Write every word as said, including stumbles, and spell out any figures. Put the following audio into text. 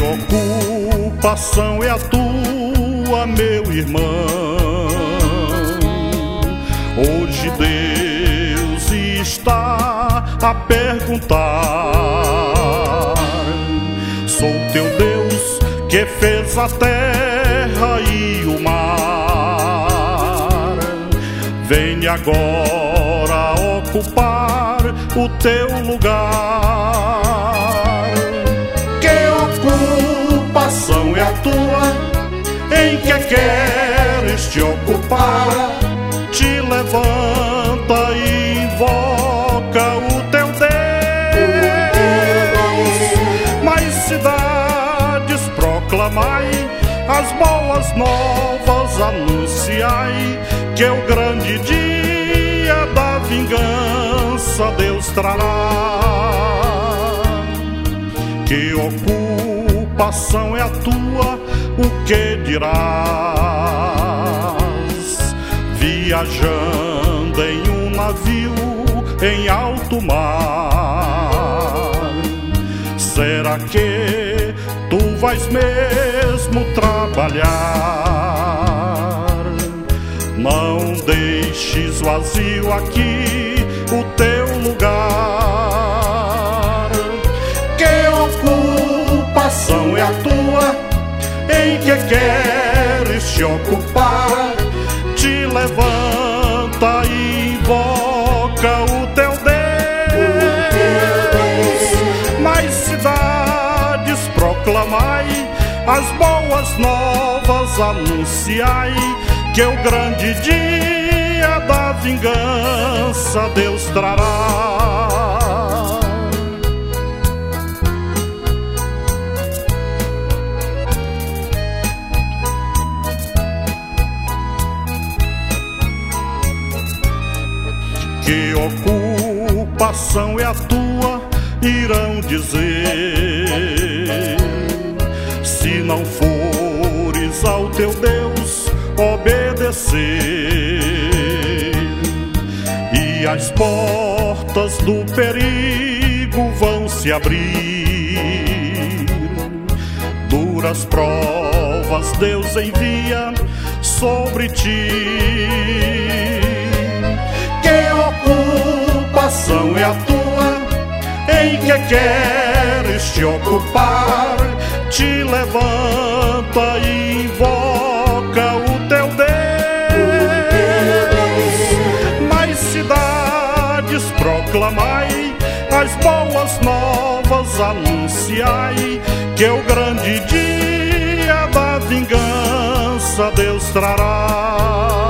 ocupação é a tua, meu irmão? Hoje Deus está a perguntar: sou teu Deus que fez a terra e o mar. Vem agora ocupar o teu lugar. Que ocupação é a tua, em que queres te ocupar? Te levanta e invoca o teu Deus. Mais cidades proclamai, as boas novas anunciai, que o grande dia da vingança Deus trará. Que ocupação é a tua, o que dirás? Viajando em um navio em alto mar, será que tu vais mesmo trabalhar? Não deixes vazio aqui o teu lugar. Que ocupação é a tua, em que queres te ocupar? Te levanta e invoca o teu Deus. Mais cidades proclamai, as boas novas anunciai, que o grande dia da vingança Deus trará. Que ocupação é a tua, irão dizer, se não fores ao teu Deus obedecer. E as portas do perigo vão se abrir. Duras provas Deus envia sobre ti. Que ocupação é a tua, em que queres te ocupar? Te levanta e invoca o teu Deus. Mais cidades proclamai, as boas novas anunciai, que o grande dia da vingança Deus trará.